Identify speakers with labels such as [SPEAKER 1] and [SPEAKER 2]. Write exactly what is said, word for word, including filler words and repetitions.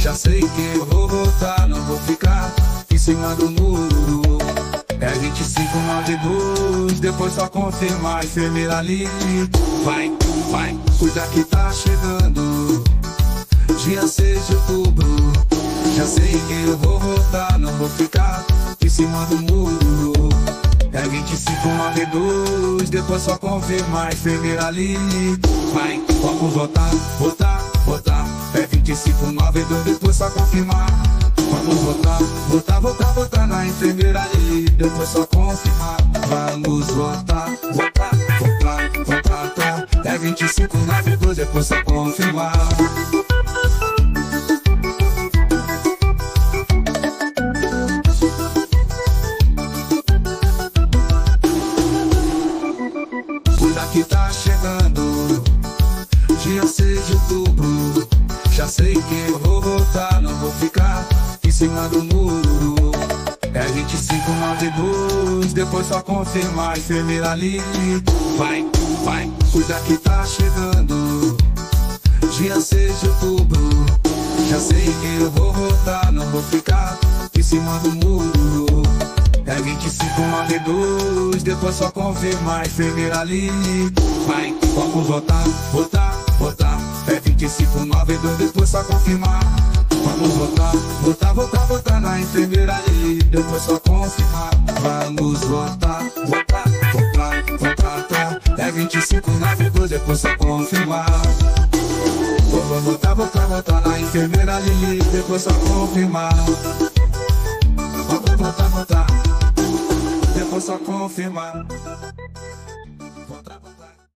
[SPEAKER 1] Já sei que eu vou votar, não vou ficar em cima do muro. É vinte e cinco, nove e dois, depois só confirmar. Enfermeira ali, vai, vai, cuida que tá chegando. Dia seis de outubro. Já sei que eu vou votar, não vou ficar em cima do muro. É vinte e cinco, nove e dois, depois só confirmar. Enfermeira ali, vai, vamos votar, votar, votar. É vinte e cinco, nove e dois, depois só confirmar. Vamos votar, votar, votar, votar na enfermeira ali, depois só confirmar. Vamos votar, votar, votar, votar, tá. É vinte e cinco, nove e dois, depois só confirmar. Que tá chegando, dia seis de outubro. Já sei que eu vou votar, não vou ficar em cima do muro. É vinte e cinco, nove e dois, depois só confirmar. Enfermeira ali, vai, vai, cuida que tá chegando, dia seis de outubro. Já sei que eu vou votar, não vou ficar em cima do muro. É vinte e cinco, nove e dois, depois só confirmar. Enfermeira ali, vai, vamos votar, votar, votar. É vinte e cinco, nove e dois, depois só confirmar. Vamos votar, votar, votar, votar na enfermeira ali, depois só confirmar. Vamos votar, votar, votar, votar, tá. É vinte e cinco, nove e dois, depois só confirmar. Vou votar, votar, votar na enfermeira ali, depois só confirmar. Vamos votar, votar, depois só confirmar.